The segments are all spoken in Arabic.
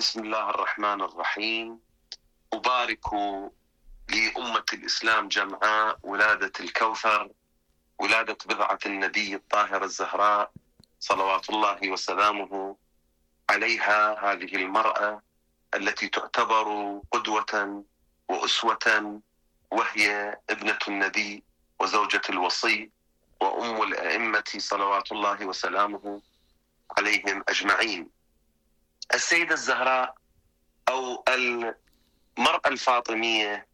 بسم الله الرحمن الرحيم. أبارك لأمة الإسلام جمعاء ولادة الكوثر، ولادة بضعة النبي الطاهرة الزهراء صلوات الله وسلامه عليها، هذه المرأة التي تعتبر قدوة وأسوة، وهي ابنة النبي وزوجة الوصي وأم الأئمة صلوات الله وسلامه عليهم أجمعين. السيدة الزهراء أو المرأة الفاطمية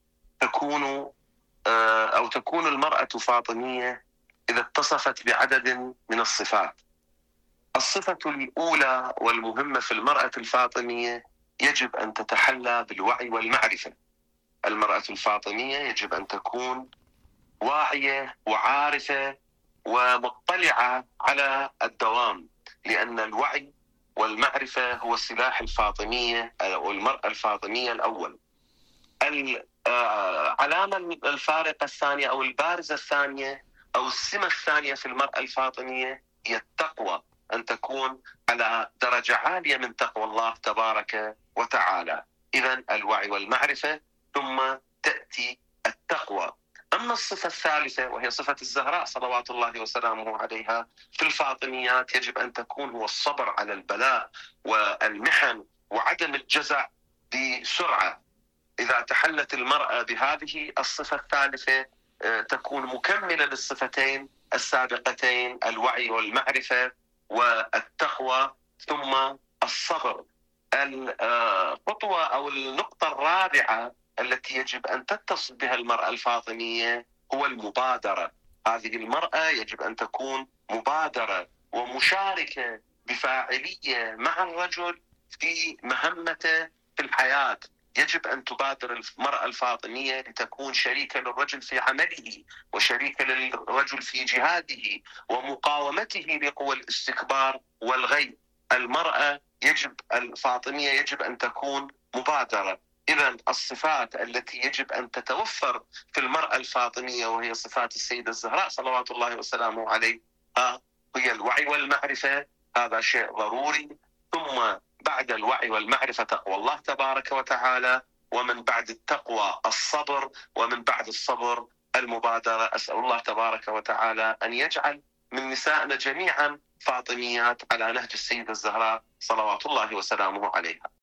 تكون المرأة فاطمية إذا اتصفت بعدد من الصفات. الصفة الأولى والمهمة في المرأة الفاطمية يجب أن تتحلى بالوعي والمعرفة. المرأة الفاطمية يجب أن تكون واعية وعارفة ومطلعة على الدوام، لأن الوعي والمعرفة هو السلاح الفاطمية أو المرأة الفاطمية الأول. العلامة الفارقة الثانية أو البارزة الثانية أو السمة الثانية في المرأة الفاطمية هي التقوى، أن تكون على درجة عالية من تقوى الله تبارك وتعالى. إذن الوعي والمعرفة ثم تأتي التقوى. أما الصفة الثالثة وهي صفة الزهراء صلوات الله وسلامه عليها في الفاطميات، يجب أن تكون هو الصبر على البلاء والمحن وعدم الجزع بسرعة. إذا تحلت المرأة بهذه الصفة الثالثة تكون مكملة للصفتين السابقتين، الوعي والمعرفة والتقوى ثم الصبر. الخطوة أو النقطة الرابعة التي يجب أن تتصل بها المرأة الفاطمية هو المبادرة. هذه المرأة يجب أن تكون مبادرة ومشاركة بفاعلية مع الرجل في مهمته في الحياة. يجب أن تبادر المرأة الفاطمية لتكون شريكة للرجل في عمله وشريكة للرجل في جهاده ومقاومته لقوى الاستكبار والغي. المرأة الفاطمية يجب أن تكون مبادرة. إذن الصفات التي يجب أن تتوفر في المرأة الفاطمية وهي صفات السيدة الزهراء صلوات الله وسلامه عليها هي الوعي والمعرفة، هذا شيء ضروري. ثم بعد الوعي والمعرفة تقوى الله تبارك وتعالى، ومن بعد التقوى الصبر، ومن بعد الصبر المبادرة. أسأل الله تبارك وتعالى أن يجعل من نسائنا جميعا فاطميات على نهج السيدة الزهراء صلوات الله وسلامه عليها.